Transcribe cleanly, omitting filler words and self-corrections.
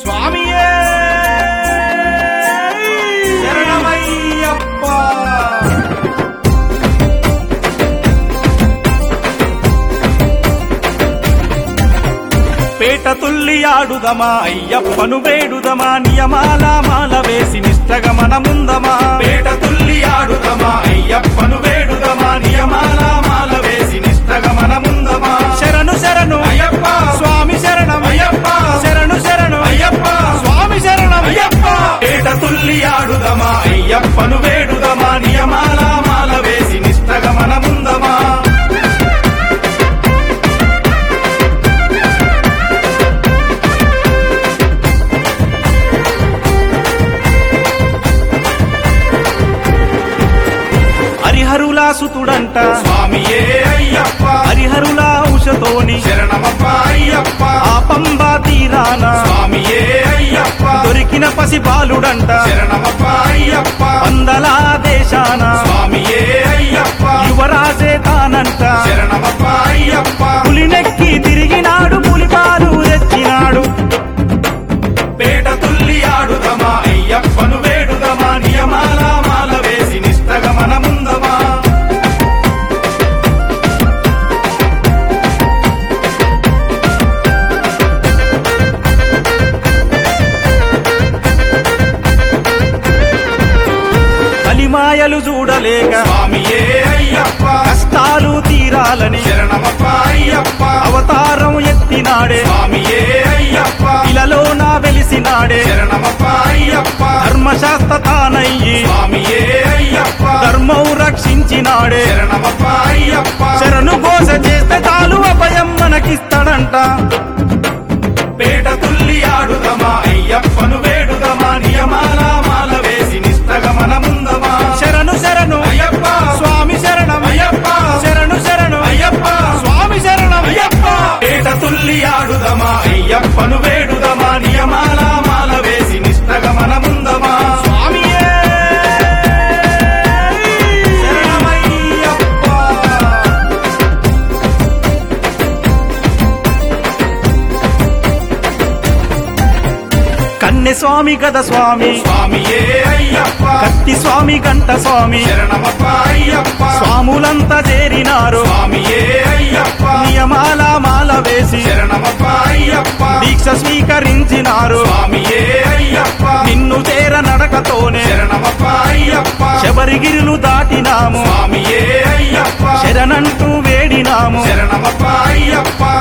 స్వామియే శరణమయ్యప్ప. పేట తుల్లి ఆడుదమా అయ్యప్పను వేడుదమా నియమాల మాల వేసి నిష్టగా మనముందమా. పేట తుల్లి ఆడుదమా అయ్యప్పను వేడుదమా నియమాల మాల వేసి నిష్టగా మనముందమా. శరణు శరణు అయ్యప్ప స్వామి శరణం అయ్యప్ప శరణు శరణు అయ్యప్ప స్వామి శరణం అయ్యప్ప. పేట తుల్లి ఆడుదమా అయ్యప్పను వేడుదమా నియమాల మాల వేసి నిష్టగా మనముందమా. హరిహరులా సుతుడంట స్వామియే అయ్యప్ప హరిహరులా ఔషతోని శరణమప్ప అయ్యప్ప. ఆ పంబా తీరాన స్వామియే అయ్యప్ప దొరికిన పసి బాలుడంట శరణమప్ప అయ్యప్ప. వందల దేశాన స్వామియే అయ్యప్ప యువరాజే తానంట శరణమప్ప అయ్యప్ప. పులినెక్కి తిరిగినాడు పులిపాలు తెచ్చినాడు. పేట తుల్లి ఆడుదమా అయ్యప్పను వేడుదమా నియమాల మాల వేసి నిష్టగా మనముందమా. కలిమాయలు చూడలేక స్వామియే అయ్యప్ప కష్టాలు తీరాలని శరణమప్ప అయ్యప్ప. అవతారం ఎత్తినాడే స్వామియే అయ్యప్ప ఇలలో నా వెలిసినాడే శరణమప్ప అయ్యప్ప. ధర్మశాస్త్ర తానయ్యి స్వామియే అయ్యప్ప ధర్మం రక్షించినాడే శరణమప్ప అయ్యప్ప. శరణు ఘోష చేస్తే చాలు అభయం మనకిస్తాడంట. పేట తుల్లి ఆడుదమా అయ్యప్పను వేడుదమా నియమాల మాల వేసి నిష్టగా మనముందమా. శరణు శరణు అయ్యప్ప స్వామి శరణం అయ్యప్ప శరణు శరణు అయ్యప్ప స్వామి శరణం అయ్యప్ప. పేట తుల్లి ఆడుదమా అయ్యప్పను వేడుదమా నియమాల మాల వేసి నిష్టగా మనముందమా. స్వామియే శరణమయ్యప్ప. కన్నె స్వామి గద స్వామి స్వామియే అయ్యప్ప కత్తి స్వామి గంట స్వామి శరణమప్ప అయ్యప్ప. స్వాములంతా చేరినారు స్వామియే అయ్యప్ప నియమాల మాల వేసి శరణమప్ప అయ్యప్ప. దీక్ష స్వీకరించినారు స్వామియే అయ్యప్ప నిన్ను చేర నడకతోనే శరణమప్ప అయ్యప్ప. శబరిగిరులు దాటినాము స్వామియే అయ్యప్ప శరణంటూ వేడినాము శరణమప్ప అయ్యప్ప.